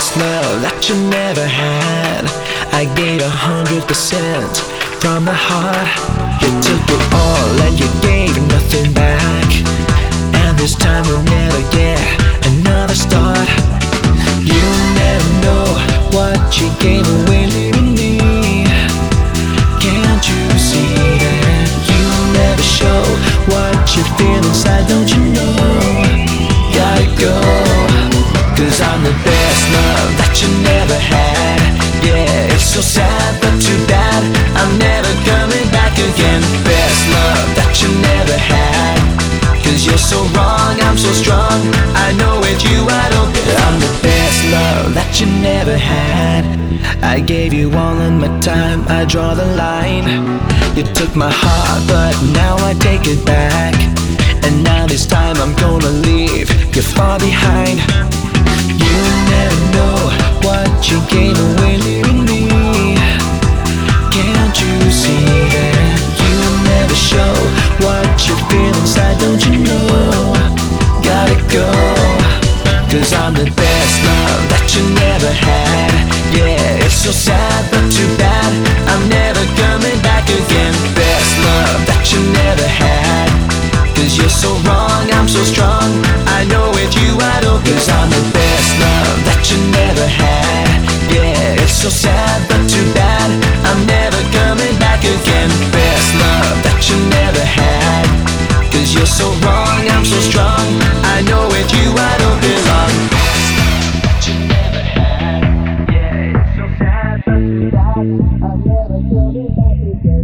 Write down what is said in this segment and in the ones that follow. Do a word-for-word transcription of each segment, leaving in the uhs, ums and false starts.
best love that you never had. I gave a hundred percent from the heart. You took it all and you gave nothing back. And this time you'll never get another start. You never know what you gave away leaving me. Can't you see that? You never show what you feel inside, don't you know? Gotta go, cause I'm the best love that you never had. Yeah, it's so sad but too bad, I'm never coming back again. Best love that you never had, cause you're so wrong, I'm so strong. I know with you I don't get. I'm the best love that you never had. I gave you all in my time, I draw the line. You took my heart but now I take it back. And now this time I'm gonna leave you far behind. You never know what you gave away leaving me. Can't you see that? You never show what you feel inside, don't you know? Gotta go, cause I'm the best love that you never had. Yeah, it's so sad but too bad, I'm never coming back again. Best love that you never had, cause you're so wrong, I'm so strong. I know with you I don't. Cause I'm the best love that you never had. Yeah, it's so sad but too bad, I'm never coming back again. Best love that you never had, cause you're so wrong, I'm so strong. I know with you I don't belong. That you never had. Yeah, it's so sad but too bad, I'm never coming back again.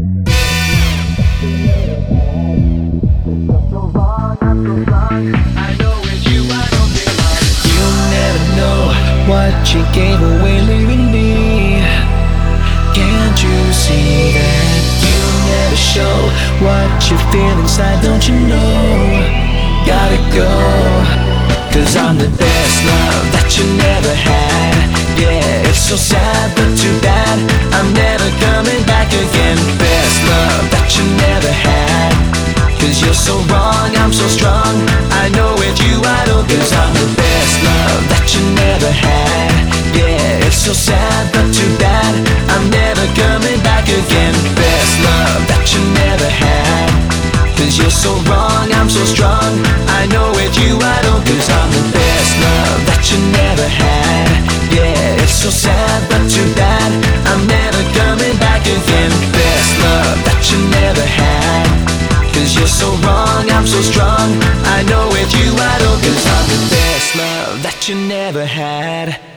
You're so wrong, I'm so wrong. I know with you I don't belong. You never know what you gave away leaving me. Can't you see that? You never show what you feel inside, don't you know? Gotta go, cause I'm the best love that you never had. Yeah, it's so sad but too bad, I'm never coming back again. Best love that you never had, cause you're so wrong, I'm so strong. I know with you I don't. Cause I'm the best love that you never had. Yeah, it's so sad but too bad, I'm never coming back again. Best love that you never had, cause you're so wrong, I'm so strong. I know with you I don't. Cause I'm the best love that you never had. Yeah, it's so sad but too bad, I'm never coming back again. Best love that you never had, cause you're so wrong, I'm so strong. I know with you I don't. Cause I'm the best love that you never had.